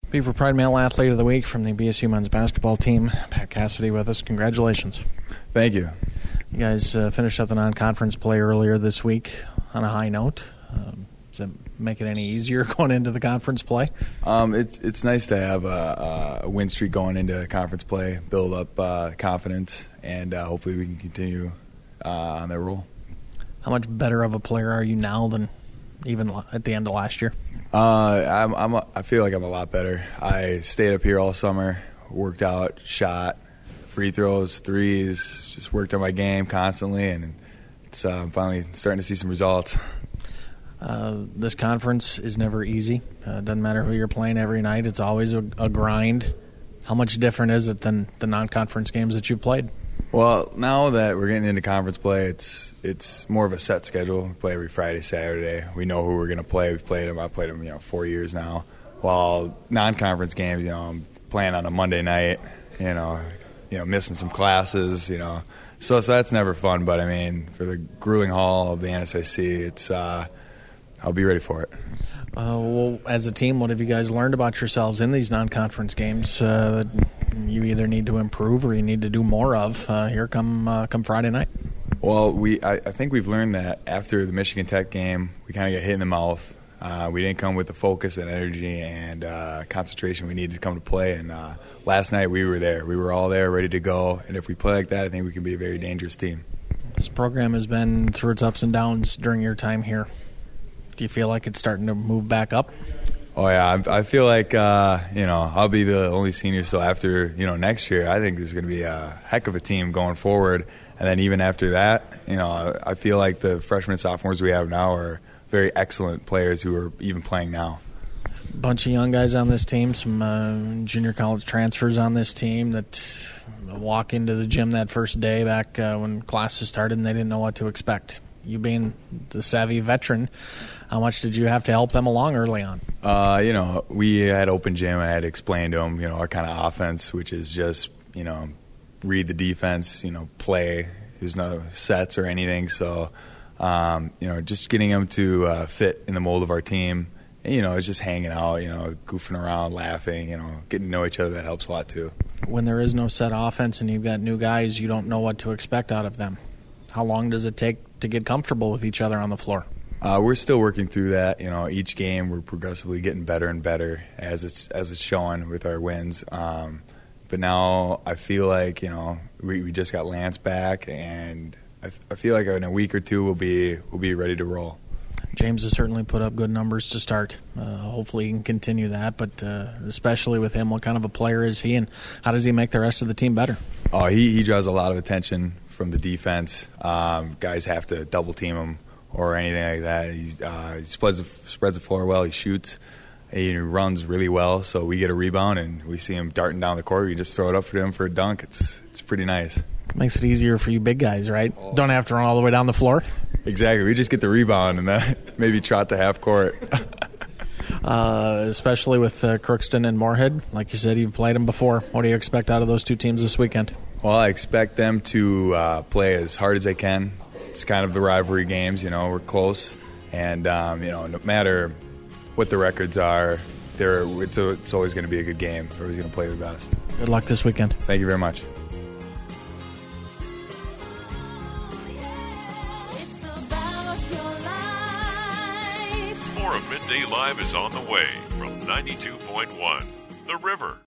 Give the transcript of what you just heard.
Beaver Pride Male Athlete of the Week from the BSU men's basketball team, Pat Cassidy with us. Congratulations. Thank you. You guys finished up the non-conference play earlier this week on a high note. Does it make it any easier going into the conference play? It's nice to have a win streak going into conference play, build up confidence, and hopefully we can continue on that roll. How much better of a player are you now than even at the end of last year? I feel like I'm a lot better. I stayed up here all summer, worked out, shot, free throws, threes, just worked on my game constantly, and I'm finally starting to see some results. This conference is never easy. Doesn't matter who you're playing every night. It's always a grind. How much different is it than the non-conference games that you've played? Well, now that we're getting into conference play, it's more of a set schedule. We play every Friday, Saturday. We know who we're going to play. We've played them. I've played them, 4 years now. While non-conference games, I'm playing on a Monday night. Missing some classes. So that's never fun. But I mean, for the grueling haul of the NSIC, I'll be ready for it. Well, as a team, what have you guys learned about yourselves in these non-conference games that you either need to improve or you need to do more of here come Friday night? Well, I think we've learned that after the Michigan Tech game, we kind of got hit in the mouth. We didn't come with the focus and energy and concentration we needed to come to play. And last night we were there. We were all there, ready to go. And if we play like that, I think we can be a very dangerous team. This program has been through its ups and downs during your time here. Do you feel like it's starting to move back up? Oh, yeah. I feel like, I'll be the only senior. So after, next year, I think there's going to be a heck of a team going forward. And then even after that, I feel like the freshmen and sophomores we have now are very excellent players who are even playing now. A bunch of young guys on this team, some junior college transfers on this team that walk into the gym that first day back when classes started and they didn't know what to expect. You being the savvy veteran, how much did you have to help them along early on? We had open gym. I had to explain to them, our kind of offense, which is just, read the defense, play. There's no sets or anything. So, just getting them to fit in the mold of our team. And, it's just hanging out, goofing around, laughing, getting to know each other. That helps a lot too. When there is no set offense and you've got new guys, you don't know what to expect out of them. How long does it take to get comfortable with each other on the floor? We're still working through that. Each game we're progressively getting better and better as it's showing with our wins. But now I feel like we just got Lance back, and I feel like in a week or two we'll be ready to roll. James has certainly put up good numbers to start. Hopefully he can continue that, but especially with him, what kind of a player is he, and how does he make the rest of the team better? Oh, he draws a lot of attention from the defense. Guys have to double team him or anything like that. He spreads the floor well. He shoots. He runs really well. So we get a rebound and we see him darting down the court. We just throw it up for him for a dunk. It's pretty nice. Makes it easier for you big guys, right? Oh. Don't have to run all the way down the floor. Exactly. We just get the rebound and then maybe trot to half court. Especially with Crookston and Moorhead. Like you said, you've played them before. What do you expect out of those two teams this weekend? Well, I expect them to play as hard as they can. It's kind of the rivalry games, we're close. And, no matter what the records are, it's always going to be a good game. We're always going to play the best. Good luck this weekend. Thank you very much. More of Midday Live is on the way from 92.1 The River.